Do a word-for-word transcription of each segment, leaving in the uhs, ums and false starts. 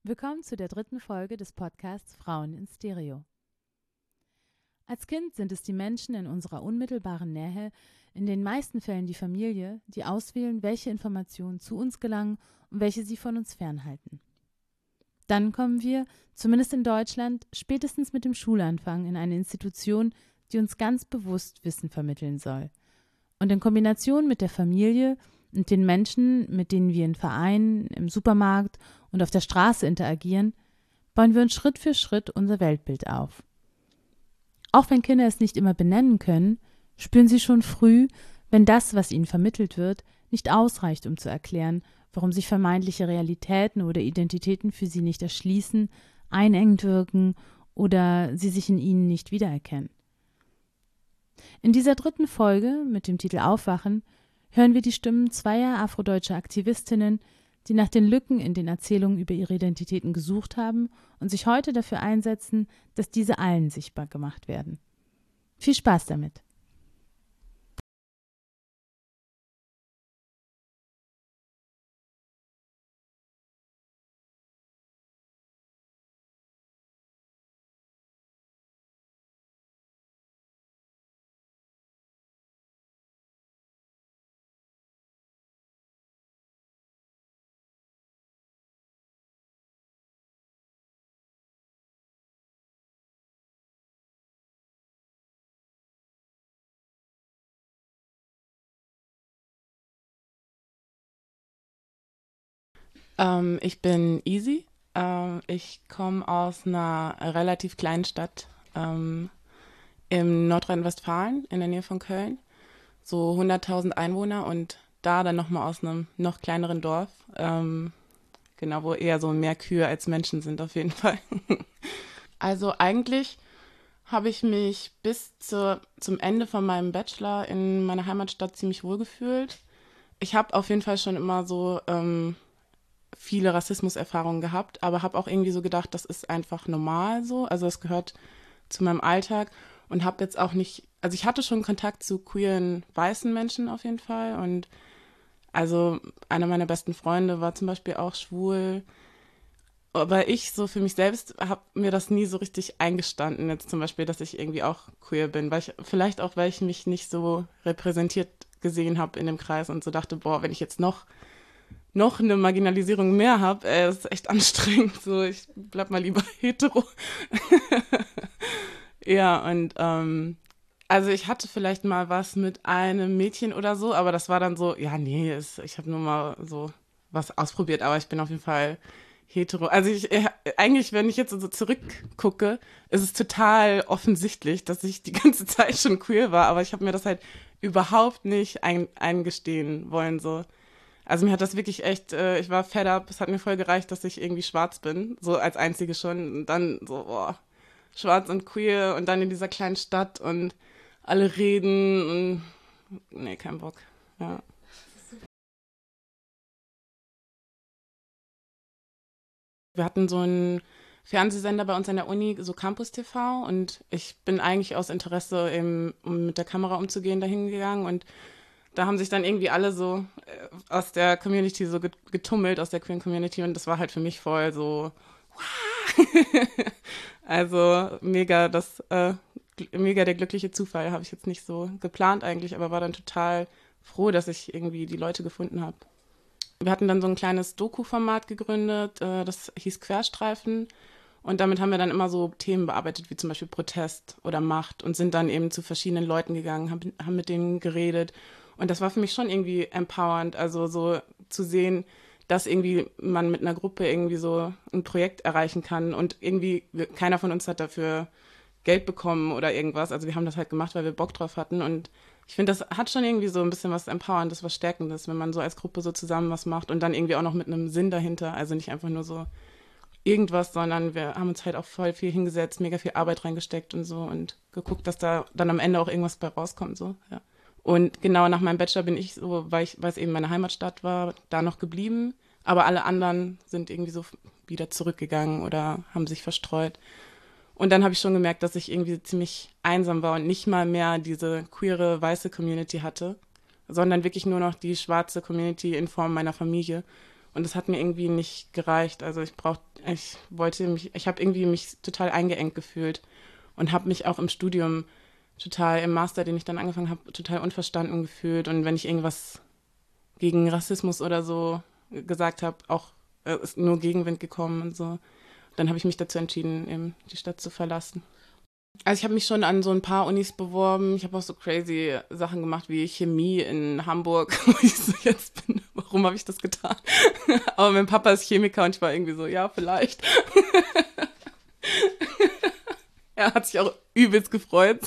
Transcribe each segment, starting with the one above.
Willkommen zu der dritten Folge des Podcasts Frauen in Stereo. Als Kind sind es die Menschen in unserer unmittelbaren Nähe, in den meisten Fällen die Familie, die auswählen, welche Informationen zu uns gelangen und welche sie von uns fernhalten. Dann kommen wir, zumindest in Deutschland, spätestens mit dem Schulanfang in eine Institution, die uns ganz bewusst Wissen vermitteln soll. Und in Kombination mit der Familie und den Menschen, mit denen wir in Vereinen, im Supermarkt und auf der Straße interagieren, bauen wir uns Schritt für Schritt unser Weltbild auf. Auch wenn Kinder es nicht immer benennen können, spüren sie schon früh, wenn das, was ihnen vermittelt wird, nicht ausreicht, um zu erklären, warum sich vermeintliche Realitäten oder Identitäten für sie nicht erschließen, einengend wirken oder sie sich in ihnen nicht wiedererkennen. In dieser dritten Folge mit dem Titel Aufwachen hören wir die Stimmen zweier afrodeutscher Aktivistinnen, die nach den Lücken in den Erzählungen über ihre Identitäten gesucht haben und sich heute dafür einsetzen, dass diese allen sichtbar gemacht werden. Viel Spaß damit! Ähm, ich bin Easy. Ähm, ich komme aus einer relativ kleinen Stadt ähm, im Nordrhein-Westfalen in der Nähe von Köln. So hunderttausend Einwohner und da dann nochmal aus einem noch kleineren Dorf. Ähm, genau, wo eher so mehr Kühe als Menschen sind auf jeden Fall. Also eigentlich habe ich mich bis zur, zum Ende von meinem Bachelor in meiner Heimatstadt ziemlich wohl gefühlt. Ich habe auf jeden Fall schon immer so ähm, viele Rassismuserfahrungen gehabt, aber habe auch irgendwie so gedacht, das ist einfach normal so. Also es gehört zu meinem Alltag und habe jetzt auch nicht, also ich hatte schon Kontakt zu queeren weißen Menschen auf jeden Fall und also einer meiner besten Freunde war zum Beispiel auch schwul, aber ich so für mich selbst habe mir das nie so richtig eingestanden, jetzt zum Beispiel, dass ich irgendwie auch queer bin, weil ich, vielleicht auch, weil ich mich nicht so repräsentiert gesehen habe in dem Kreis und so dachte, boah, wenn ich jetzt noch noch eine Marginalisierung mehr habe, ey, das ist echt anstrengend. So, ich bleib mal lieber hetero. Ja, und ähm, also ich hatte vielleicht mal was mit einem Mädchen oder so, aber das war dann so, ja, nee, es, ich habe nur mal so was ausprobiert, aber ich bin auf jeden Fall hetero. Also ich, äh, eigentlich, wenn ich jetzt so zurückgucke, ist es total offensichtlich, dass ich die ganze Zeit schon queer war, aber ich habe mir das halt überhaupt nicht ein, eingestehen wollen, so. Also mir hat das wirklich echt, äh, ich war fed up, es hat mir voll gereicht, dass ich irgendwie schwarz bin, so als Einzige schon. Und dann so, boah, schwarz und queer und dann in dieser kleinen Stadt und alle reden und nee, kein Bock, ja. Wir hatten so einen Fernsehsender bei uns an der Uni, so Campus T V und ich bin eigentlich aus Interesse, eben, um mit der Kamera umzugehen, dahin gegangen und da haben sich dann irgendwie alle so äh, aus der Community so getummelt, aus der queeren Community und das war halt für mich voll so also mega das äh, mega der glückliche Zufall, habe ich jetzt nicht so geplant eigentlich, aber war dann total froh, dass ich irgendwie die Leute gefunden habe. Wir hatten dann so ein kleines Doku-Format gegründet, äh, das hieß Querstreifen und damit haben wir dann immer so Themen bearbeitet, wie zum Beispiel Protest oder Macht und sind dann eben zu verschiedenen Leuten gegangen, haben, haben mit denen geredet. Und das war für mich schon irgendwie empowernd, also so zu sehen, dass irgendwie man mit einer Gruppe irgendwie so ein Projekt erreichen kann und irgendwie wir, keiner von uns hat dafür Geld bekommen oder irgendwas. Also wir haben das halt gemacht, weil wir Bock drauf hatten und ich finde, das hat schon irgendwie so ein bisschen was Empowerndes, was Stärkendes, wenn man so als Gruppe so zusammen was macht und dann irgendwie auch noch mit einem Sinn dahinter, also nicht einfach nur so irgendwas, sondern wir haben uns halt auch voll viel hingesetzt, mega viel Arbeit reingesteckt und so und geguckt, dass da dann am Ende auch irgendwas bei rauskommt, so, ja. Und genau nach meinem Bachelor bin ich so, weil ich, weil es eben meine Heimatstadt war, da noch geblieben. Aber alle anderen sind irgendwie so wieder zurückgegangen oder haben sich verstreut. Und dann habe ich schon gemerkt, dass ich irgendwie ziemlich einsam war und nicht mal mehr diese queere, weiße Community hatte, sondern wirklich nur noch die schwarze Community in Form meiner Familie. Und das hat mir irgendwie nicht gereicht. Also ich brauch, ich wollte mich, ich habe irgendwie mich total eingeengt gefühlt und habe mich auch im Studium total, im Master, den ich dann angefangen habe, total unverstanden gefühlt. Und wenn ich irgendwas gegen Rassismus oder so gesagt habe, auch äh, ist nur Gegenwind gekommen und so. Dann habe ich mich dazu entschieden, eben die Stadt zu verlassen. Also ich habe mich schon an so ein paar Unis beworben. Ich habe auch so crazy Sachen gemacht wie Chemie in Hamburg, wo ich so jetzt bin. Warum habe ich das getan? Aber mein Papa ist Chemiker und ich war irgendwie so, ja, vielleicht. Er hat sich auch übelst gefreut.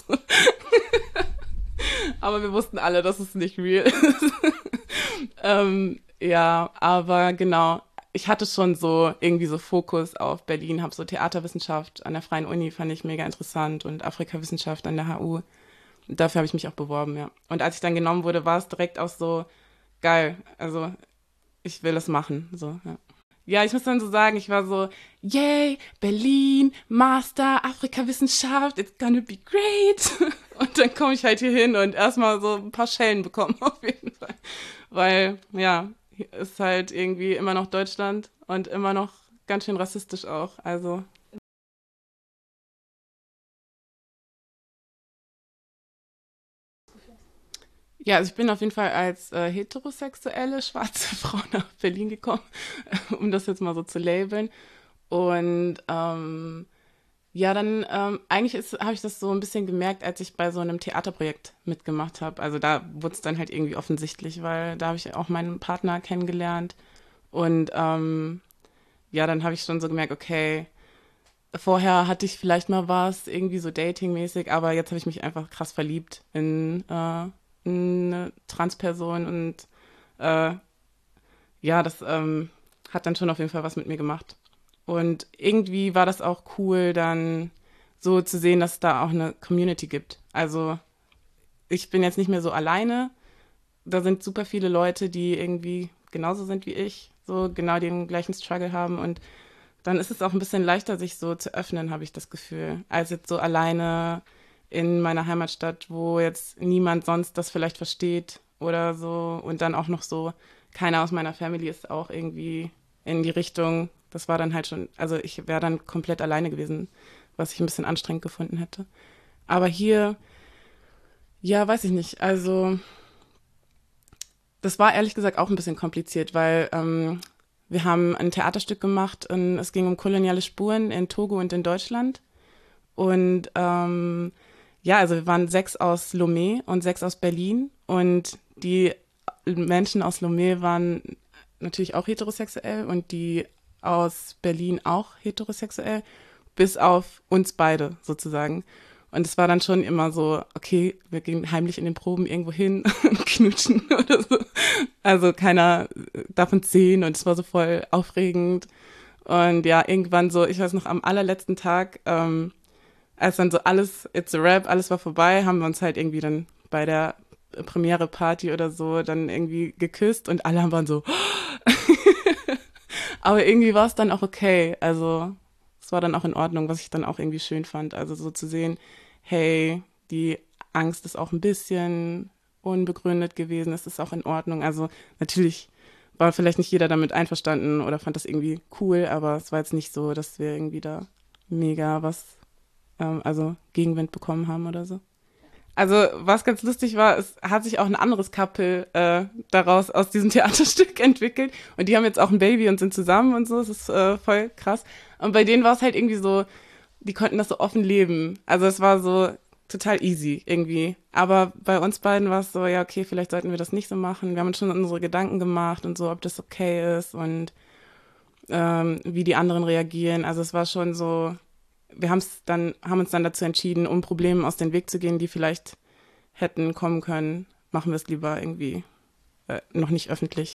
Aber wir wussten alle, dass es nicht real ist. ähm, ja, aber genau. Ich hatte schon so irgendwie so Fokus auf Berlin, habe so Theaterwissenschaft an der Freien Uni, fand ich mega interessant und Afrikawissenschaft an der H U. Dafür habe ich mich auch beworben, ja. Und als ich dann genommen wurde, war es direkt auch so geil. Also ich will es machen, so, ja. Ja, ich muss dann so sagen, ich war so, yay, Berlin, Master, Afrikawissenschaft, it's gonna be great. Und dann komme ich halt hier hin und erstmal so ein paar Schellen bekommen, auf jeden Fall. Weil, ja, hier ist halt irgendwie immer noch Deutschland und immer noch ganz schön rassistisch auch, also. Ja, also ich bin auf jeden Fall als äh, heterosexuelle schwarze Frau nach Berlin gekommen, um das jetzt mal so zu labeln. Und ähm, ja, dann ähm, eigentlich habe ich das so ein bisschen gemerkt, als ich bei so einem Theaterprojekt mitgemacht habe. Also da wurde es dann halt irgendwie offensichtlich, weil da habe ich auch meinen Partner kennengelernt. Und ähm, ja, dann habe ich schon so gemerkt, okay, vorher hatte ich vielleicht mal was, irgendwie so datingmäßig, aber jetzt habe ich mich einfach krass verliebt in, äh, in eine Transperson und äh, ja, das ähm, hat dann schon auf jeden Fall was mit mir gemacht. Und irgendwie war das auch cool, dann so zu sehen, dass es da auch eine Community gibt. Also ich bin jetzt nicht mehr so alleine. Da sind super viele Leute, die irgendwie genauso sind wie ich, so genau den gleichen Struggle haben. Und dann ist es auch ein bisschen leichter, sich so zu öffnen, habe ich das Gefühl, als jetzt so alleine in meiner Heimatstadt, wo jetzt niemand sonst das vielleicht versteht oder so. Und dann auch noch so, keiner aus meiner Family ist auch irgendwie in die Richtung. Das war dann halt schon, also ich wäre dann komplett alleine gewesen, was ich ein bisschen anstrengend gefunden hätte. Aber hier, ja, weiß ich nicht. Also das war ehrlich gesagt auch ein bisschen kompliziert, weil ähm, wir haben ein Theaterstück gemacht und es ging um koloniale Spuren in Togo und in Deutschland. Und ähm, ja, also wir waren sechs aus Lomé und sechs aus Berlin. Und die Menschen aus Lomé waren natürlich auch heterosexuell und die aus Berlin auch heterosexuell, bis auf uns beide sozusagen. Und es war dann schon immer so, okay, wir gehen heimlich in den Proben irgendwo hin und knutschen oder so. Also keiner darf uns sehen und es war so voll aufregend. Und ja, irgendwann so, ich weiß noch, am allerletzten Tag, ähm, als dann so alles, it's a rap, alles war vorbei, haben wir uns halt irgendwie dann bei der Premiere-Party oder so dann irgendwie geküsst und alle waren so, aber irgendwie war es dann auch okay. Also es war dann auch in Ordnung, was ich dann auch irgendwie schön fand. Also so zu sehen, hey, die Angst ist auch ein bisschen unbegründet gewesen, es ist auch in Ordnung. Also natürlich war vielleicht nicht jeder damit einverstanden oder fand das irgendwie cool, aber es war jetzt nicht so, dass wir irgendwie da mega was, ähm, also Gegenwind bekommen haben oder so. Also was ganz lustig war, es hat sich auch ein anderes Couple äh, daraus aus diesem Theaterstück entwickelt und die haben jetzt auch ein Baby und sind zusammen und so, das ist äh, voll krass. Und bei denen war es halt irgendwie so, die konnten das so offen leben. Also es war so total easy irgendwie. Aber bei uns beiden war es so, ja okay, vielleicht sollten wir das nicht so machen. Wir haben uns schon unsere Gedanken gemacht und so, ob das okay ist und ähm, wie die anderen reagieren. Also es war schon so, wir haben's dann, haben uns dann dazu entschieden, um Problemen aus dem Weg zu gehen, die vielleicht hätten kommen können, machen wir es lieber irgendwie äh, noch nicht öffentlich.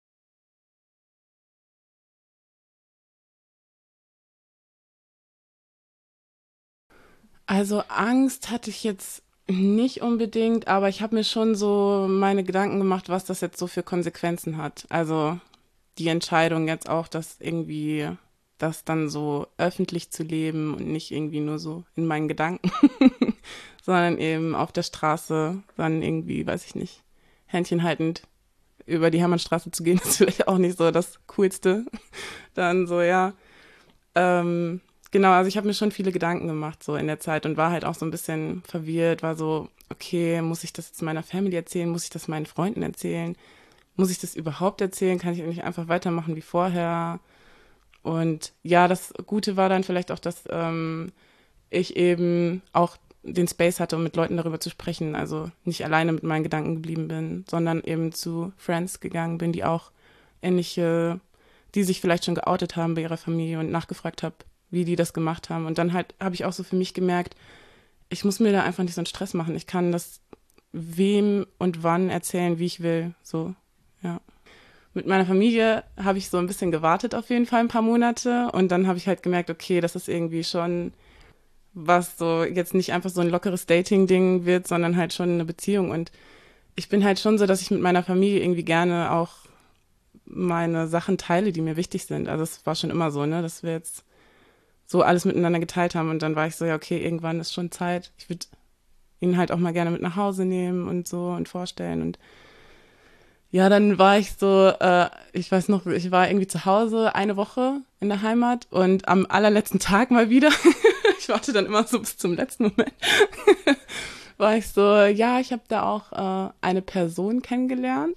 Also Angst hatte ich jetzt nicht unbedingt, aber ich habe mir schon so meine Gedanken gemacht, was das jetzt so für Konsequenzen hat. Also die Entscheidung jetzt auch, das irgendwie, das dann so öffentlich zu leben und nicht irgendwie nur so in meinen Gedanken, sondern eben auf der Straße dann irgendwie, weiß ich nicht, Händchen haltend über die Hermannstraße zu gehen, ist vielleicht auch nicht so das Coolste. Dann so, ja. Ähm, genau, also ich habe mir schon viele Gedanken gemacht so in der Zeit und war halt auch so ein bisschen verwirrt, war so, okay, muss ich das jetzt meiner Family erzählen, muss ich das meinen Freunden erzählen, muss ich das überhaupt erzählen, kann ich nicht einfach weitermachen wie vorher? Und ja, das Gute war dann vielleicht auch, dass ähm, ich eben auch den Space hatte, um mit Leuten darüber zu sprechen, also nicht alleine mit meinen Gedanken geblieben bin, sondern eben zu Friends gegangen bin, die auch ähnliche, die sich vielleicht schon geoutet haben bei ihrer Familie und nachgefragt habe, wie die das gemacht haben. Und dann halt habe ich auch so für mich gemerkt, ich muss mir da einfach nicht so einen Stress machen. Ich kann das wem und wann erzählen, wie ich will. So, ja. Mit meiner Familie habe ich so ein bisschen gewartet auf jeden Fall ein paar Monate und dann habe ich halt gemerkt, okay, das ist irgendwie schon was so jetzt nicht einfach so ein lockeres Dating-Ding wird, sondern halt schon eine Beziehung. Und ich bin halt schon so, dass ich mit meiner Familie irgendwie gerne auch meine Sachen teile, die mir wichtig sind. Also es war schon immer so, ne, dass wir jetzt so alles miteinander geteilt haben. Und dann war ich so, ja, okay, irgendwann ist schon Zeit. Ich würde ihn halt auch mal gerne mit nach Hause nehmen und so und vorstellen. Und ja, dann war ich so, äh, ich weiß noch, ich war irgendwie zu Hause eine Woche in der Heimat und am allerletzten Tag mal wieder, ich warte dann immer so bis zum letzten Moment, war ich so, ja, ich habe da auch äh, eine Person kennengelernt.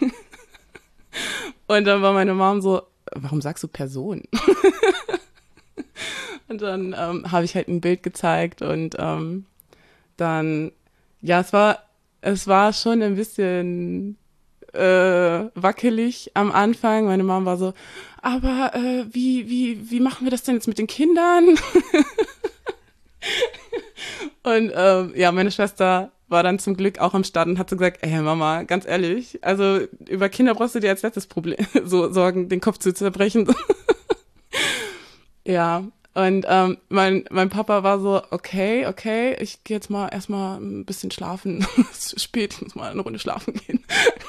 Und dann war meine Mom so, warum sagst du Person? Und dann ähm, habe ich halt ein Bild gezeigt und ähm, dann, ja, es war, es war schon ein bisschen äh, wackelig am Anfang. Meine Mom war so, aber äh, wie, wie, wie machen wir das denn jetzt mit den Kindern? Und ähm, ja, meine Schwester war dann zum Glück auch am Start und hat so gesagt, ey Mama, ganz ehrlich, also über Kinder brauchst du dir als letztes Problem, so Sorgen, den Kopf zu zerbrechen. Ja, und ähm, mein, mein Papa war so, okay, okay, ich gehe jetzt mal erstmal ein bisschen schlafen. Es ist spät, ich muss mal eine Runde schlafen gehen.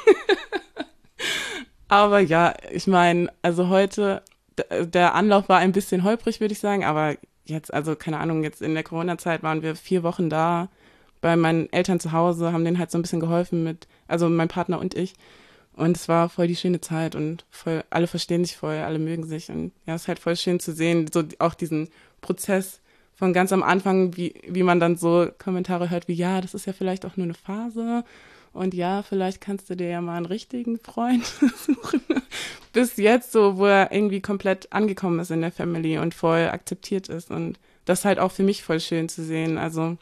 Aber ja, ich meine, also heute, d- der Anlauf war ein bisschen holprig, würde ich sagen, aber jetzt, also keine Ahnung, jetzt in der Corona-Zeit waren wir vier Wochen da bei meinen Eltern zu Hause, haben denen halt so ein bisschen geholfen mit, also mein Partner und ich. Und es war voll die schöne Zeit und voll, alle verstehen sich voll, alle mögen sich. Und ja, es ist halt voll schön zu sehen, so auch diesen Prozess von ganz am Anfang, wie, wie man dann so Kommentare hört, wie ja, das ist ja vielleicht auch nur eine Phase. Und ja, vielleicht kannst du dir ja mal einen richtigen Freund suchen. Bis jetzt so, wo er irgendwie komplett angekommen ist in der Family und voll akzeptiert ist. Und das ist halt auch für mich voll schön zu sehen. Also,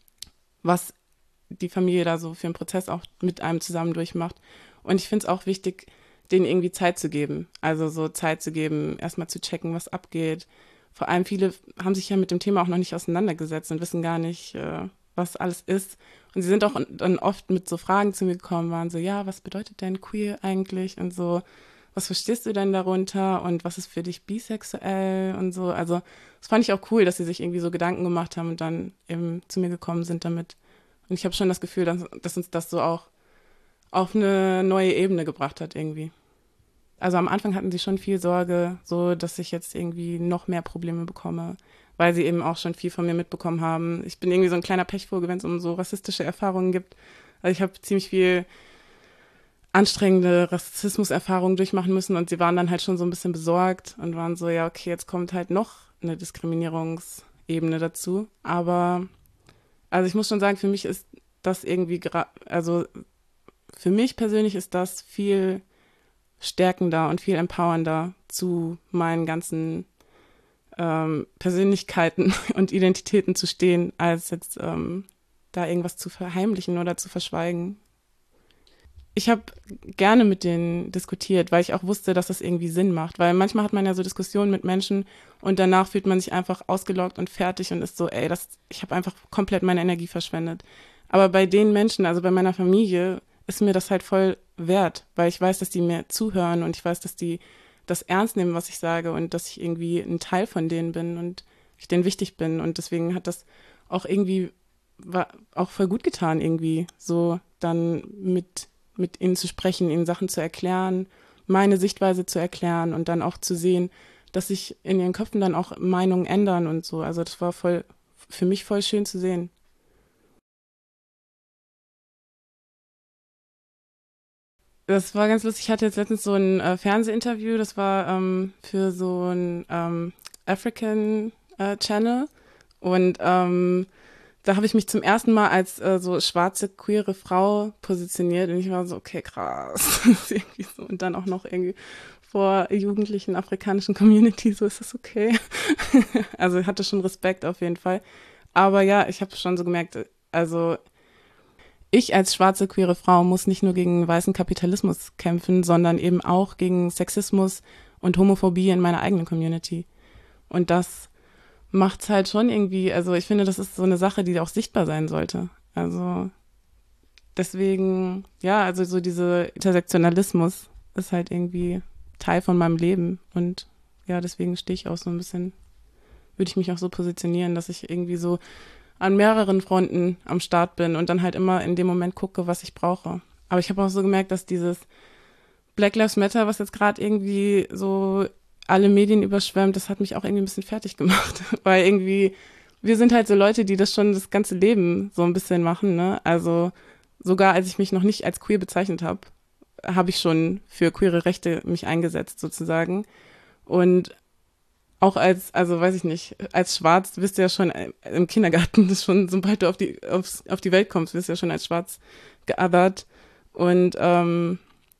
was die Familie da so für einen Prozess auch mit einem zusammen durchmacht. Und ich finde es auch wichtig, denen irgendwie Zeit zu geben. Also so Zeit zu geben, erstmal zu checken, was abgeht. Vor allem viele haben sich ja mit dem Thema auch noch nicht auseinandergesetzt und wissen gar nicht, äh, was alles ist. Und sie sind auch dann oft mit so Fragen zu mir gekommen, waren so, ja, was bedeutet denn queer eigentlich? Und so, was verstehst du denn darunter? Und was ist für dich bisexuell? Und so, also das fand ich auch cool, dass sie sich irgendwie so Gedanken gemacht haben und dann eben zu mir gekommen sind damit. Und ich habe schon das Gefühl, dass, dass uns das so auch auf eine neue Ebene gebracht hat irgendwie. Also am Anfang hatten sie schon viel Sorge, so dass ich jetzt irgendwie noch mehr Probleme bekomme, weil sie eben auch schon viel von mir mitbekommen haben. Ich bin irgendwie so ein kleiner Pechvogel, wenn es um so rassistische Erfahrungen gibt. Also ich habe ziemlich viel anstrengende Rassismuserfahrungen durchmachen müssen und sie waren dann halt schon so ein bisschen besorgt und waren so, ja, okay, jetzt kommt halt noch eine Diskriminierungsebene dazu. Aber also ich muss schon sagen, für mich ist das irgendwie, gra- also für mich persönlich ist das viel stärkender und viel empowernder zu meinen ganzen ähm, Persönlichkeiten und Identitäten zu stehen, als jetzt ähm, da irgendwas zu verheimlichen oder zu verschweigen. Ich habe gerne mit denen diskutiert, weil ich auch wusste, dass das irgendwie Sinn macht. Weil manchmal hat man ja so Diskussionen mit Menschen und danach fühlt man sich einfach ausgelaugt und fertig und ist so, ey, das, ich habe einfach komplett meine Energie verschwendet. Aber bei den Menschen, also bei meiner Familie, ist mir das halt voll wert, weil ich weiß, dass die mir zuhören und ich weiß, dass die das ernst nehmen, was ich sage und dass ich irgendwie ein Teil von denen bin und ich denen wichtig bin. Und deswegen hat das auch irgendwie, war auch voll gut getan, irgendwie so dann mit mit ihnen zu sprechen, ihnen Sachen zu erklären, meine Sichtweise zu erklären und dann auch zu sehen, dass sich in ihren Köpfen dann auch Meinungen ändern und so. Also das war voll, für mich voll schön zu sehen. das war ganz lustig. Ich hatte jetzt letztens so ein äh, Fernsehinterview, das war ähm, für so ein ähm, African äh, Channel. Und ähm, da habe ich mich zum ersten Mal als äh, so schwarze, queere Frau positioniert. Und ich war so, okay, krass. irgendwie so. Und dann auch noch irgendwie vor jugendlichen afrikanischen Community, so ist das okay. Also ich hatte schon Respekt auf jeden Fall. Aber ja, ich habe schon so gemerkt, also ich als schwarze, queere Frau muss nicht nur gegen weißen Kapitalismus kämpfen, sondern eben auch gegen Sexismus und Homophobie in meiner eigenen Community. Und das macht's halt schon irgendwie, also ich finde, das ist so eine Sache, die auch sichtbar sein sollte. Also deswegen, ja, also so dieser Intersektionalismus ist halt irgendwie Teil von meinem Leben. Und ja, deswegen stehe ich auch so ein bisschen, würde ich mich auch so positionieren, dass ich irgendwie so an mehreren Fronten am Start bin und dann halt immer in dem Moment gucke, was ich brauche. Aber ich habe auch so gemerkt, dass dieses Black Lives Matter, was jetzt gerade irgendwie so alle Medien überschwemmt, das hat mich auch irgendwie ein bisschen fertig gemacht, weil irgendwie wir sind halt so Leute, die das schon das ganze Leben so ein bisschen machen, ne? Also sogar als ich mich noch nicht als queer bezeichnet habe, habe ich schon für queere Rechte mich eingesetzt sozusagen. Und auch als, also weiß ich nicht, als Schwarz bist du ja schon im Kindergarten, das schon, sobald du auf die, aufs, auf die Welt kommst, wirst du ja schon als Schwarz geothert. Und ähm,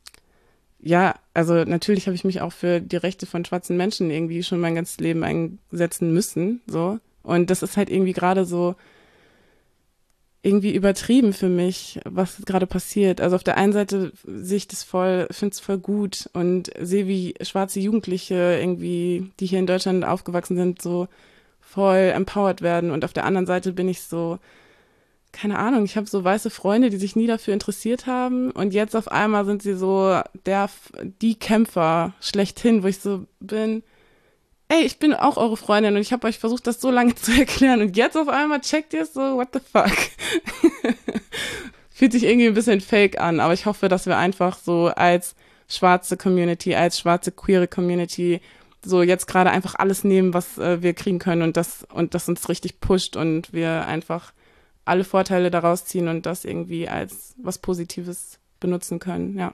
ja, also natürlich habe ich mich auch für die Rechte von schwarzen Menschen irgendwie schon mein ganzes Leben einsetzen müssen, so. Und das ist halt irgendwie gerade so irgendwie übertrieben für mich, was gerade passiert. Also auf der einen Seite sehe ich das voll, finde es voll gut und sehe, wie schwarze Jugendliche irgendwie, die hier in Deutschland aufgewachsen sind, so voll empowered werden. Und auf der anderen Seite bin ich so, keine Ahnung, ich habe so weiße Freunde, die sich nie dafür interessiert haben. Und jetzt auf einmal sind sie so der, die Kämpfer schlechthin, wo ich so bin, ey, ich bin auch eure Freundin und ich habe euch versucht, das so lange zu erklären und jetzt auf einmal checkt ihr es so, what the fuck? Fühlt sich irgendwie ein bisschen fake an, aber ich hoffe, dass wir einfach so als schwarze Community, als schwarze queere Community so jetzt gerade einfach alles nehmen, was äh, wir kriegen können und das und das uns richtig pusht und wir einfach alle Vorteile daraus ziehen und das irgendwie als was Positives benutzen können, ja.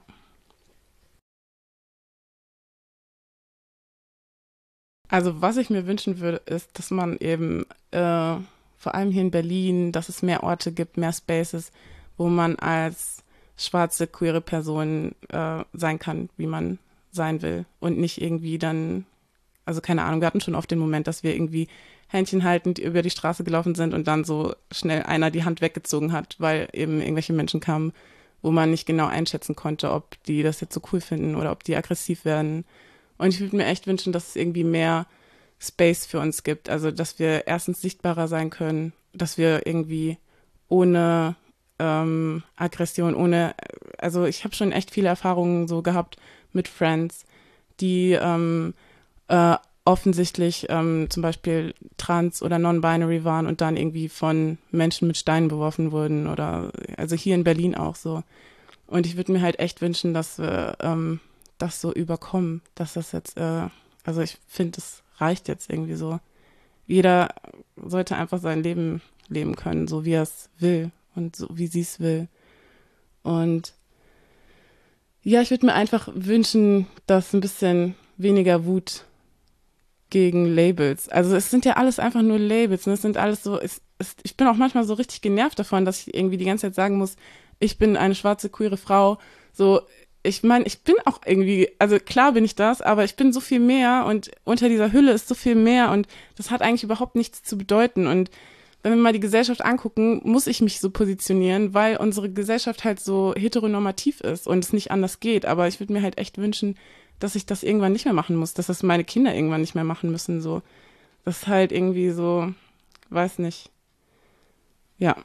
Also was ich mir wünschen würde, ist, dass man eben äh, vor allem hier in Berlin, dass es mehr Orte gibt, mehr Spaces, wo man als schwarze, queere Person äh, sein kann, wie man sein will. Und nicht irgendwie dann, also keine Ahnung, wir hatten schon oft den Moment, dass wir irgendwie Händchen haltend über die Straße gelaufen sind und dann so schnell einer die Hand weggezogen hat, weil eben irgendwelche Menschen kamen, wo man nicht genau einschätzen konnte, ob die das jetzt so cool finden oder ob die aggressiv werden. Und ich würde mir echt wünschen, dass es irgendwie mehr Space für uns gibt. Also, dass wir erstens sichtbarer sein können, dass wir irgendwie ohne ähm, Aggression, ohne, also ich habe schon echt viele Erfahrungen so gehabt mit Friends, die ähm, äh, offensichtlich ähm, zum Beispiel trans oder non-binary waren und dann irgendwie von Menschen mit Steinen beworfen wurden oder also hier in Berlin auch so. Und ich würde mir halt echt wünschen, dass wir ähm, das so überkommen, dass das jetzt, äh, also ich finde, das reicht jetzt irgendwie so. Jeder sollte einfach sein Leben leben können, so wie er es will und so wie sie es will. Und ja, ich würde mir einfach wünschen, dass ein bisschen weniger Wut gegen Labels. Also es sind ja alles einfach nur Labels. Ne? Es sind alles so, es, es, ich bin auch manchmal so richtig genervt davon, dass ich irgendwie die ganze Zeit sagen muss, ich bin eine schwarze, queere Frau. So, ich meine, ich bin auch irgendwie, also klar bin ich das, aber ich bin so viel mehr und unter dieser Hülle ist so viel mehr und das hat eigentlich überhaupt nichts zu bedeuten. Und wenn wir mal die Gesellschaft angucken, muss ich mich so positionieren, weil unsere Gesellschaft halt so heteronormativ ist und es nicht anders geht. Aber ich würde mir halt echt wünschen, dass ich das irgendwann nicht mehr machen muss, dass das meine Kinder irgendwann nicht mehr machen müssen. So, das ist halt irgendwie so, weiß nicht. Ja.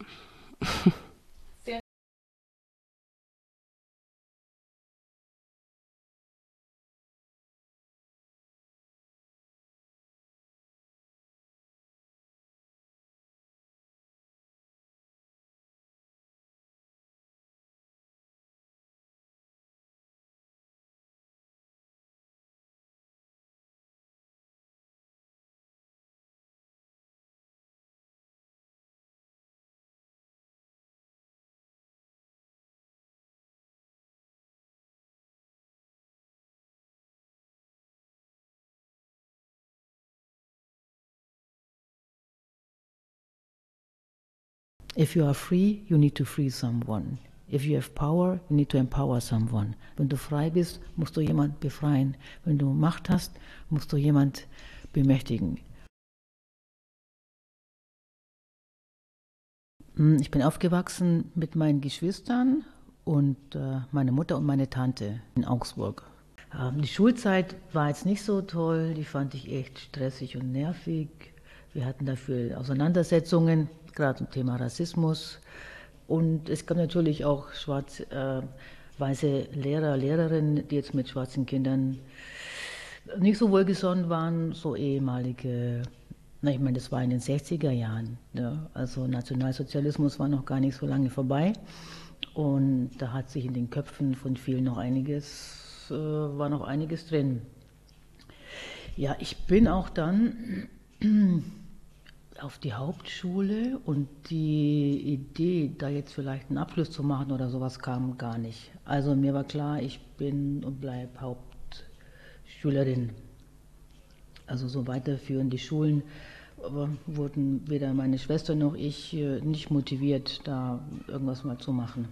If you are free, you need to free someone. If you have power, you need to empower someone. Wenn du frei bist, musst du jemand befreien. Wenn du Macht hast, musst du jemand bemächtigen. Ich bin aufgewachsen mit meinen Geschwistern und äh, meine Mutter und meine Tante in Augsburg. Ähm, die Schulzeit war jetzt nicht so toll, die fand ich echt stressig und nervig. Wir hatten dafür Auseinandersetzungen, gerade zum Thema Rassismus. Und es gab natürlich auch schwarz-weiße äh, Lehrer, Lehrerinnen, die jetzt mit schwarzen Kindern nicht so wohlgesonnen waren, so ehemalige, na, ich meine, das war in den sechziger Jahren, ja, also Nationalsozialismus war noch gar nicht so lange vorbei und da hat sich in den Köpfen von vielen noch einiges, äh, war noch einiges drin. Ja, ich bin auch dann auf die Hauptschule und die Idee, da jetzt vielleicht einen Abschluss zu machen oder sowas, kam gar nicht. Also mir war klar, ich bin und bleibe Hauptschülerin. Also so weiterführende Schulen wurden weder meine Schwester noch ich nicht motiviert, da irgendwas mal zu machen.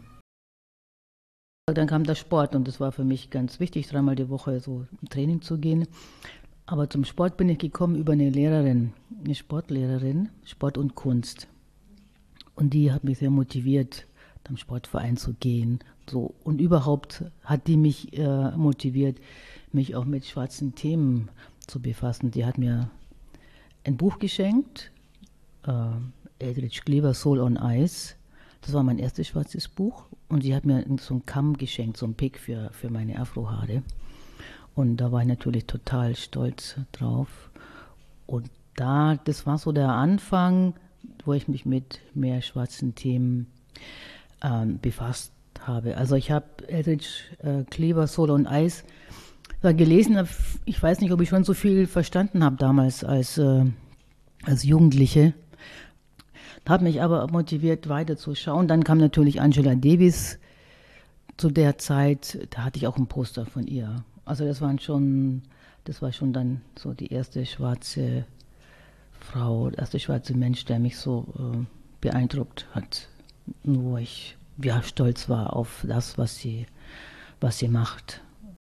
Dann kam der Sport und das war für mich ganz wichtig, dreimal die Woche so im Training zu gehen. Aber zum Sport bin ich gekommen über eine Lehrerin, eine Sportlehrerin, Sport und Kunst. Und die hat mich sehr motiviert, zum Sportverein zu gehen. So. Und überhaupt hat die mich äh, motiviert, mich auch mit schwarzen Themen zu befassen. Die hat mir ein Buch geschenkt, äh, Eldridge Cleaver, Soul on Ice. Das war mein erstes schwarzes Buch. Und sie hat mir so einen Kamm geschenkt, so einen Pick für, für meine Afrohaare. Und da war ich natürlich total stolz drauf. Und da, das war so der Anfang, wo ich mich mit mehr schwarzen Themen ähm, befasst habe. Also ich habe Eldridge äh, Cleaver, Soul on Ice da gelesen. Ich weiß nicht, ob ich schon so viel verstanden habe damals als, äh, als Jugendliche. Hat mich aber motiviert, weiterzuschauen. Dann kam natürlich Angela Davis zu der Zeit. Da hatte ich auch ein Poster von ihr. Also das waren schon, das war schon dann so die erste schwarze Frau, der erste schwarze Mensch, der mich so äh, beeindruckt hat, wo ich ja stolz war auf das, was sie, was sie macht.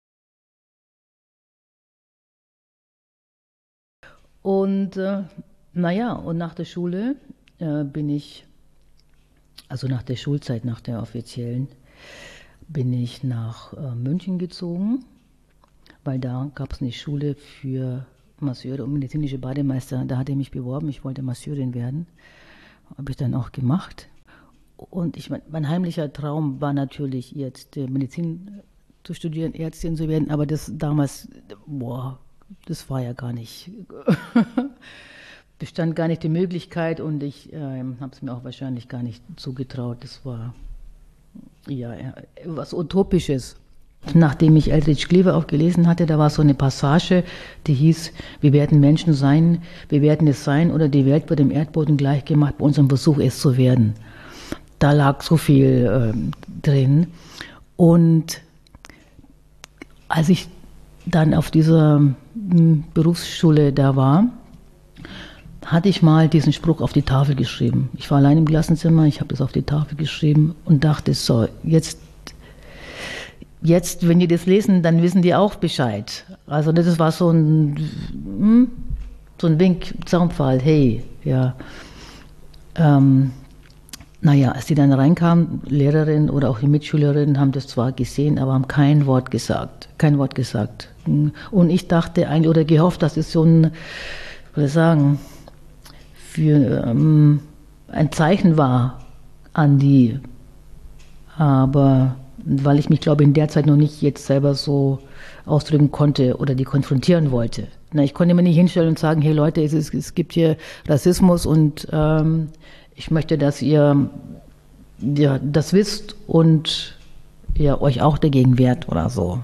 Und äh, naja, und nach der Schule äh, bin ich, also nach der Schulzeit, nach der offiziellen, bin ich nach äh, München gezogen. Weil da gab es eine Schule für Masseure und medizinische Bademeister. Da hatte ich mich beworben, ich wollte Masseurin werden. Habe ich dann auch gemacht. Und ich, mein heimlicher Traum war natürlich jetzt Medizin zu studieren, Ärztin zu werden. Aber das damals, boah, das war ja gar nicht, bestand gar nicht die Möglichkeit. Und ich äh, habe es mir auch wahrscheinlich gar nicht zugetraut. Das war ja was Utopisches. Nachdem ich Eldridge Cleaver auch gelesen hatte, da war so eine Passage, die hieß, wir werden Menschen sein, wir werden es sein oder die Welt wird dem Erdboden gleichgemacht bei unserem Versuch, es zu werden. Da lag so viel äh, drin. Und als ich dann auf dieser m, Berufsschule da war, hatte ich mal diesen Spruch auf die Tafel geschrieben. Ich war allein im Klassenzimmer, ich habe das auf die Tafel geschrieben und dachte, so, jetzt Jetzt, wenn die das lesen, dann wissen die auch Bescheid. Also das war so ein, so ein Wink, Zaunpfahl, hey, ja. Ähm, naja, als die dann reinkamen, Lehrerin oder auch die Mitschülerinnen haben das zwar gesehen, aber haben kein Wort gesagt, kein Wort gesagt. Und ich dachte eigentlich oder gehofft, dass es so ein, was soll ich sagen, für ähm, ein Zeichen war an die, aber weil ich mich, glaube ich, in der Zeit noch nicht jetzt selber so ausdrücken konnte oder die konfrontieren wollte. Na, ich konnte mir nicht hinstellen und sagen, hey Leute, es, ist, es gibt hier Rassismus und ähm, ich möchte, dass ihr ja, das wisst und ihr euch auch dagegen wehrt oder so.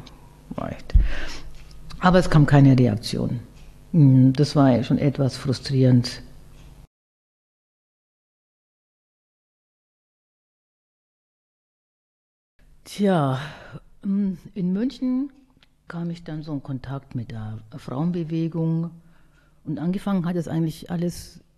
Aber es kam keine Reaktion. Das war schon etwas frustrierend. Tja, in München kam ich dann so in Kontakt mit der Frauenbewegung und angefangen hat es eigentlich alles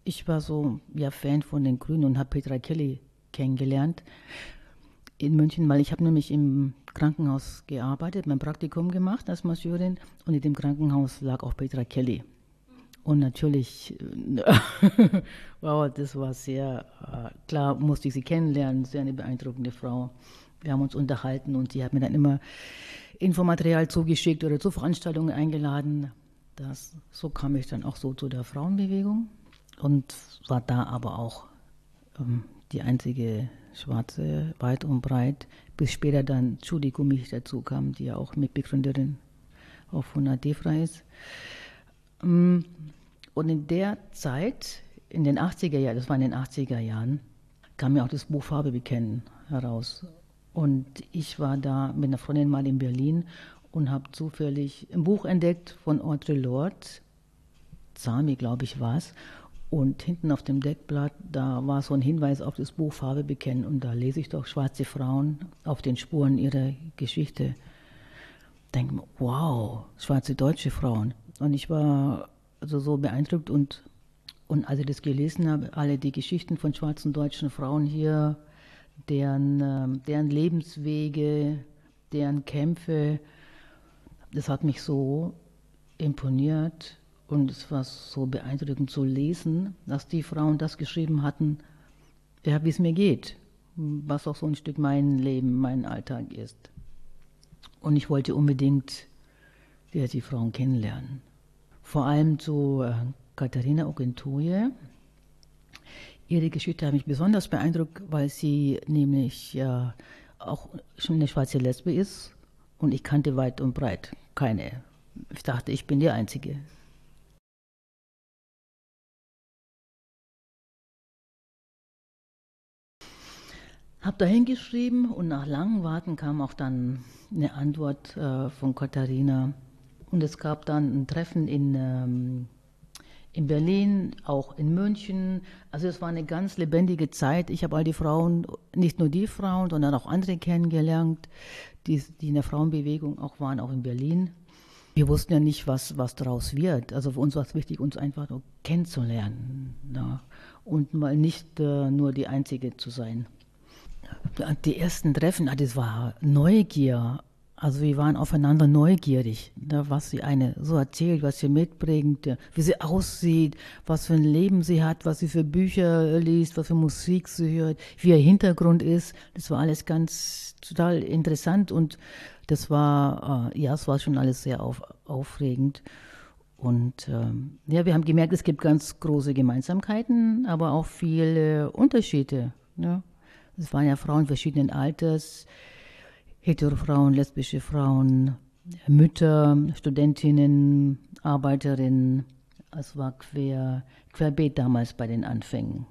ich war so ja, Fan von den Grünen und habe Petra Kelly kennengelernt in München, weil ich habe nämlich im Krankenhaus gearbeitet, mein Praktikum gemacht als Masseurin und in dem Krankenhaus lag auch Petra Kelly. Und natürlich, wow, das war sehr, äh, klar musste ich sie kennenlernen, sehr eine beeindruckende Frau. Wir haben uns unterhalten und sie hat mir dann immer Infomaterial zugeschickt oder zu Veranstaltungen eingeladen. Das, so kam ich dann auch so zu der Frauenbewegung und war da aber auch ähm, die einzige Schwarze, weit und breit, bis später dann Judy Gummich dazu kam, die ja auch Mitbegründerin auch von A D frei ist. Und in der Zeit, in den achtziger Jahren, das war in den achtziger Jahren, kam ja auch das Buch Farbe bekennen heraus. Und ich war da mit einer Freundin mal in Berlin und habe zufällig ein Buch entdeckt von Audre Lorde, Sami, glaube ich, war es. Und hinten auf dem Deckblatt, da war so ein Hinweis auf das Buch Farbe bekennen. Und da lese ich doch schwarze Frauen auf den Spuren ihrer Geschichte. Denke mir, wow, schwarze deutsche Frauen. Und ich war also so beeindruckt und, und als ich das gelesen habe, alle die Geschichten von schwarzen deutschen Frauen hier, deren, deren Lebenswege, deren Kämpfe, das hat mich so imponiert und es war so beeindruckend zu lesen, dass die Frauen das geschrieben hatten, ja, wie es mir geht, was auch so ein Stück mein Leben, mein Alltag ist. Und ich wollte unbedingt ja, die Frauen kennenlernen. Vor allem zu äh, Katharina Oguntoye. Ihre Geschichte hat mich besonders beeindruckt, weil sie nämlich äh, auch schon eine schwarze Lesbe ist und ich kannte weit und breit keine. Ich dachte, ich bin die Einzige. Habe da hingeschrieben und nach langem Warten kam auch dann eine Antwort äh, von Katharina. Und es gab dann ein Treffen in, ähm, in Berlin, auch in München. Also es war eine ganz lebendige Zeit. Ich habe all die Frauen, nicht nur die Frauen, sondern auch andere kennengelernt, die, die in der Frauenbewegung auch waren, auch in Berlin. Wir wussten ja nicht, was, was daraus wird. Also für uns war es wichtig, uns einfach nur kennenzulernen. Ja. Und mal nicht äh, nur die Einzige zu sein. Die ersten Treffen, das war Neugier. Also wir waren aufeinander neugierig, was sie eine so erzählt, was sie mitbringt, wie sie aussieht, was für ein Leben sie hat, was sie für Bücher liest, was für Musik sie hört, wie ihr Hintergrund ist. Das war alles ganz total interessant und das war, ja, es war schon alles sehr auf, aufregend. Und ähm, ja, wir haben gemerkt, es gibt ganz große Gemeinsamkeiten, aber auch viele Unterschiede. Ja. Es waren ja Frauen verschiedenen Alters, Hetero-Frauen, lesbische Frauen, Mütter, Studentinnen, Arbeiterinnen. Es war quer, querbeet damals bei den Anfängen.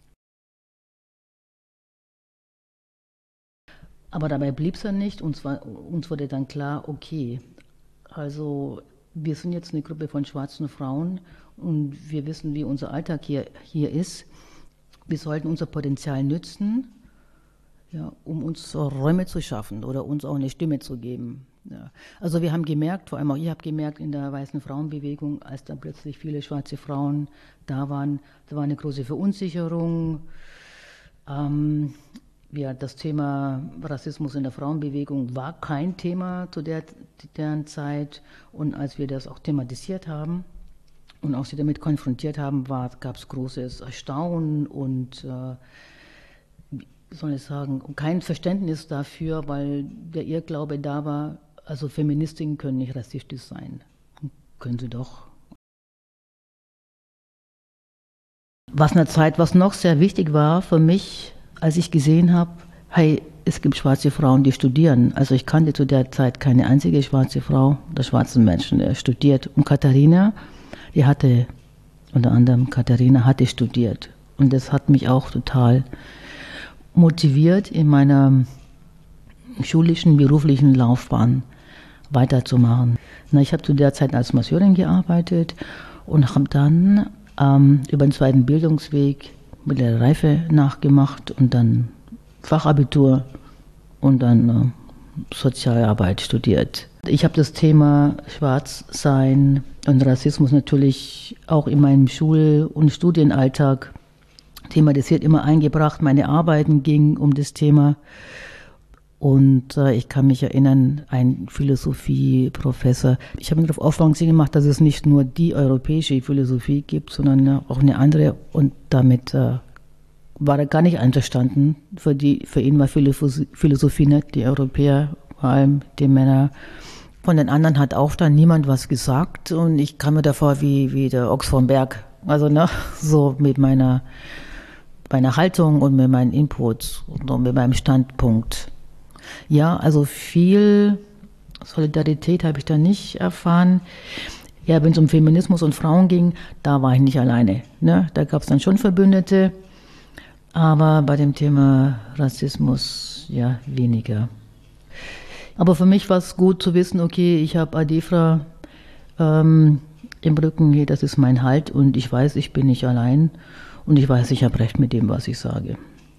Aber dabei blieb es dann nicht. Uns, war, uns wurde dann klar, okay, also wir sind jetzt eine Gruppe von schwarzen Frauen und wir wissen, wie unser Alltag hier, hier ist. Wir sollten unser Potenzial nützen, ja, um uns Räume zu schaffen oder uns auch eine Stimme zu geben. Ja. Also wir haben gemerkt, vor allem auch ihr habt gemerkt in der weißen Frauenbewegung, als dann plötzlich viele schwarze Frauen da waren, da war eine große Verunsicherung. Ähm, ja, das Thema Rassismus in der Frauenbewegung war kein Thema zu der, deren Zeit. Und als wir das auch thematisiert haben und auch sie damit konfrontiert haben, gab es großes Erstaunen und äh, wie soll ich sagen, kein Verständnis dafür, weil der Irrglaube da war, also Feministinnen können nicht rassistisch sein. Können sie doch. Was in der Zeit, was noch sehr wichtig war für mich, als ich gesehen habe, hey, es gibt schwarze Frauen, die studieren. Also ich kannte zu der Zeit keine einzige schwarze Frau oder schwarzen Menschen, der studiert. Und Katharina, die hatte, unter anderem Katharina hatte studiert. Und das hat mich auch total motiviert, in meiner schulischen, beruflichen Laufbahn weiterzumachen. Na, ich habe zu der Zeit als Masseurin gearbeitet und habe dann ähm, über den zweiten Bildungsweg mittlere Reife nachgemacht und dann Fachabitur und dann äh, Sozialarbeit studiert. Ich habe das Thema Schwarzsein und Rassismus natürlich auch in meinem Schul- und Studienalltag thematisiert, immer eingebracht. Meine Arbeiten gingen um das Thema. Und äh, ich kann mich erinnern, ein Philosophieprofessor, ich habe mir darauf aufmerksam gemacht, dass es nicht nur die europäische Philosophie gibt, sondern auch eine andere. Und damit äh, war er gar nicht einverstanden. Für, die, für ihn war Philosophie, Philosophie nicht die Europäer, vor allem die Männer. Von den anderen hat auch dann niemand was gesagt. Und ich kam mir davor wie, wie der Ochs vom Berg. Also ne, so mit meiner, meiner Haltung und mit meinen Inputs und mit meinem Standpunkt. Ja, also viel Solidarität habe ich da nicht erfahren. Ja, wenn es um Feminismus und Frauen ging, da war ich nicht alleine. Ne? Da gab es dann schon Verbündete, aber bei dem Thema Rassismus ja weniger. Aber für mich war es gut zu wissen, okay, ich habe Adefra ähm, im Rücken, hey, das ist mein Halt und ich weiß, ich bin nicht allein und ich weiß, ich habe recht mit dem, was ich sage.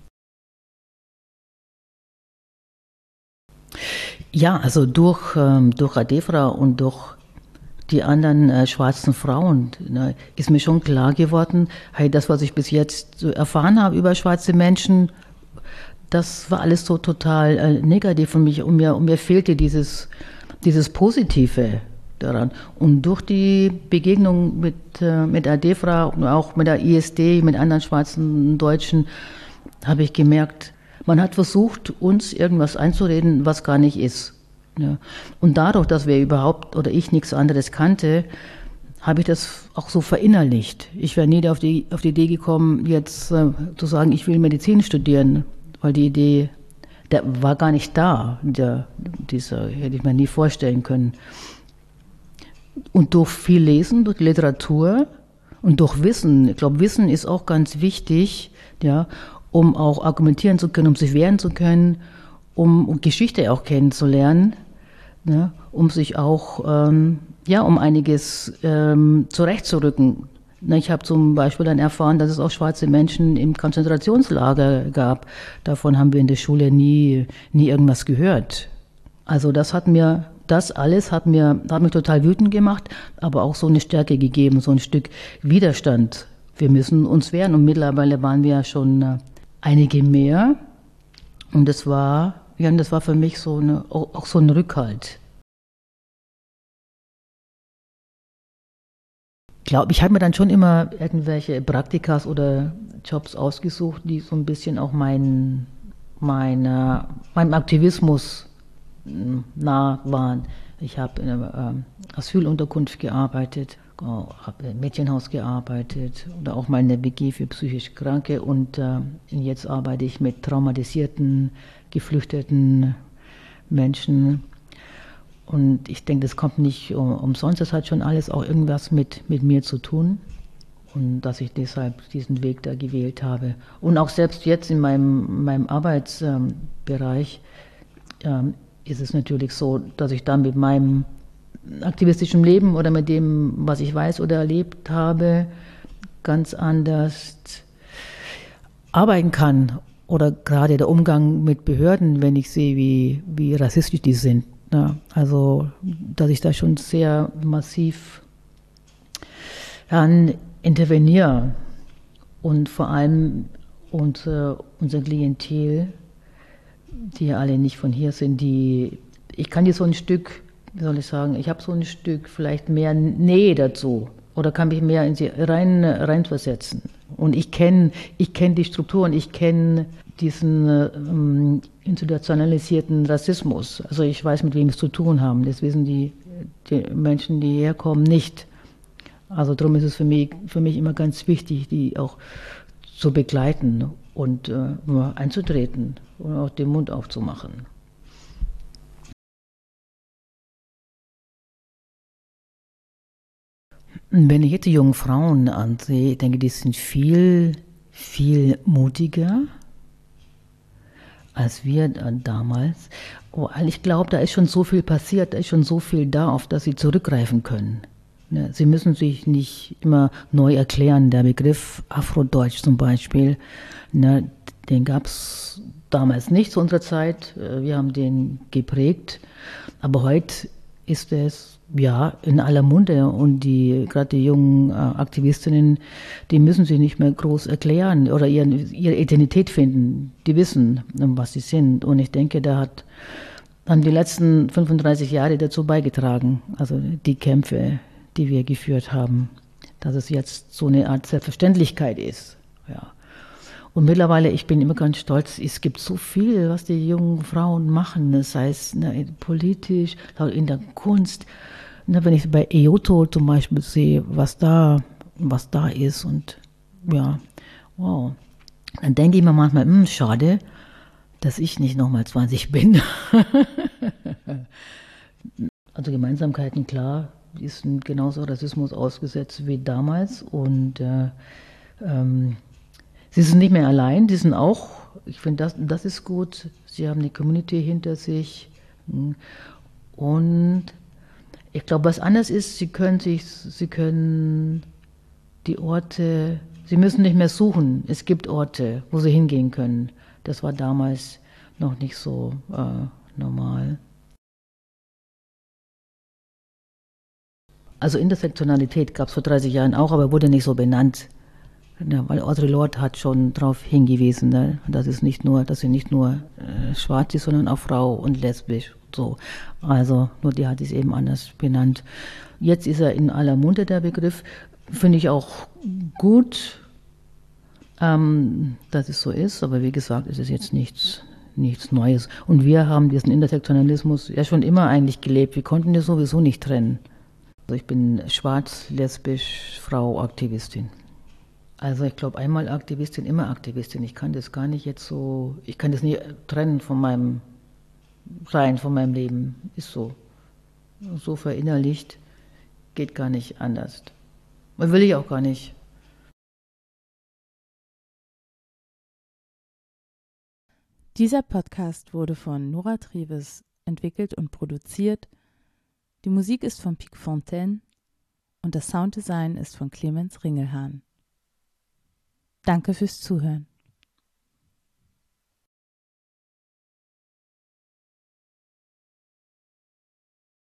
Ja, also durch, ähm, durch Adefra und durch die anderen äh, schwarzen Frauen ne, ist mir schon klar geworden, hey, das, was ich bis jetzt so erfahren habe über schwarze Menschen, das war alles so total äh, negativ für mich und mir, und mir fehlte dieses, dieses Positive daran. Und durch die Begegnung mit, äh, mit Adefra und auch mit der I S D, mit anderen schwarzen Deutschen, habe ich gemerkt, man hat versucht, uns irgendwas einzureden, was gar nicht ist. Ja. Und dadurch, dass wir überhaupt oder ich nichts anderes kannte, habe ich das auch so verinnerlicht. Ich wäre nie auf die, auf die Idee gekommen, jetzt äh, zu sagen, ich will Medizin studieren, weil die Idee, der war gar nicht da. Der, dieser hätte ich mir nie vorstellen können. Und durch viel Lesen, durch Literatur und durch Wissen, ich glaube, Wissen ist auch ganz wichtig, ja, um auch argumentieren zu können, um sich wehren zu können, um, um Geschichte auch kennenzulernen, ne, um sich auch, ähm, ja, um einiges ähm, zurechtzurücken. Na, ich habe zum Beispiel dann erfahren, dass es auch schwarze Menschen im Konzentrationslager gab. Davon haben wir in der Schule nie, nie irgendwas gehört. Also das hat mir, das alles hat mir, hat mich total wütend gemacht, aber auch so eine Stärke gegeben, so ein Stück Widerstand. Wir müssen uns wehren und mittlerweile waren wir ja schon äh, einige mehr und das war, ja, das war für mich so eine, auch so ein Rückhalt. Ich glaube, ich habe mir dann schon immer irgendwelche Praktikas oder Jobs ausgesucht, die so ein bisschen auch mein, meine, meinem Aktivismus nah waren. Ich habe in einer äh, Asylunterkunft gearbeitet, habe im Mädchenhaus gearbeitet oder auch mal in der W G für psychisch Kranke und äh, jetzt arbeite ich mit traumatisierten, geflüchteten Menschen. Und ich denke, das kommt nicht um, umsonst, das hat schon alles auch irgendwas mit, mit mir zu tun und dass ich deshalb diesen Weg da gewählt habe. Und auch selbst jetzt in meinem, meinem Arbeitsbereich ähm, ist es natürlich so, dass ich da mit meinem aktivistischen Leben oder mit dem, was ich weiß oder erlebt habe, ganz anders arbeiten kann. Oder gerade der Umgang mit Behörden, wenn ich sehe, wie, wie rassistisch die sind. Ja, also, dass ich da schon sehr massiv dann interveniere und vor allem unser, unser Klientel, die ja alle nicht von hier sind, die, ich kann dir so ein Stück, wie soll ich sagen, ich habe so ein Stück vielleicht mehr Nähe dazu oder kann mich mehr in sie rein, reinversetzen. Und ich kenne ich kenn die Strukturen, ich kenne diesen ähm, institutionalisierten Rassismus. Also ich weiß, mit wem wir es zu tun haben. Das wissen die, die Menschen, die hierher kommen, nicht. Also darum ist es für mich, für mich immer ganz wichtig, die auch zu begleiten und äh, einzutreten und auch den Mund aufzumachen. Wenn ich jetzt die jungen Frauen ansehe, ich denke, die sind viel, viel mutiger als wir damals. Oh, ich glaube, da ist schon so viel passiert, da ist schon so viel da, auf das sie zurückgreifen können. Sie müssen sich nicht immer neu erklären. Der Begriff Afrodeutsch zum Beispiel, den gab es damals nicht zu unserer Zeit. Wir haben den geprägt. Aber heute ist es ja in aller Munde und die gerade die jungen äh, Aktivistinnen, die müssen sich nicht mehr groß erklären oder ihren, ihre Identität finden. Die wissen, was sie sind. Und ich denke, da hat haben die letzten fünfunddreißig Jahre dazu beigetragen, also die Kämpfe, die wir geführt haben, dass es jetzt so eine Art Selbstverständlichkeit ist. Ja. Und mittlerweile, ich bin immer ganz stolz, es gibt so viel, was die jungen Frauen machen, sei es ne, politisch, in der Kunst. Ne, wenn ich bei Eoto zum Beispiel sehe, was da, was da ist und ja, wow. Dann denke ich mir manchmal, mh, schade, dass ich nicht nochmal zwanzig bin. Also Gemeinsamkeiten, klar, die sind genauso Rassismus ausgesetzt wie damals und äh, ähm, sie sind nicht mehr allein, die sind auch, ich finde, das, das ist gut, sie haben die Community hinter sich und ich glaube, was anders ist, sie können sich, sie können die Orte, sie müssen nicht mehr suchen, es gibt Orte, wo sie hingehen können. Das war damals noch nicht so äh, normal. Also Intersektionalität gab es vor dreißig Jahren auch, aber wurde nicht so benannt. Ja, weil Audre Lorde hat schon darauf hingewiesen, ne, dass es nicht nur, dass sie nicht nur äh, schwarz ist, sondern auch Frau und lesbisch. So. Also nur die hat es eben anders benannt. Jetzt ist er in aller Munde, der Begriff. Finde ich auch gut, ähm, dass es so ist, aber wie gesagt, es ist jetzt nichts, nichts Neues. Und wir haben diesen Intersektionalismus ja schon immer eigentlich gelebt. Wir konnten das sowieso nicht trennen. Also ich bin schwarz, lesbisch, Frau, Aktivistin. Also ich glaube, einmal Aktivistin, immer Aktivistin. Ich kann das gar nicht jetzt so, ich kann das nie trennen von meinem Sein, von meinem Leben. Ist so. So verinnerlicht, geht gar nicht anders. Und will ich auch gar nicht. Dieser Podcast wurde von Nora Treves entwickelt und produziert. Die Musik ist von Pic Fontaine und das Sounddesign ist von Clemens Ringelhahn. Danke fürs Zuhören.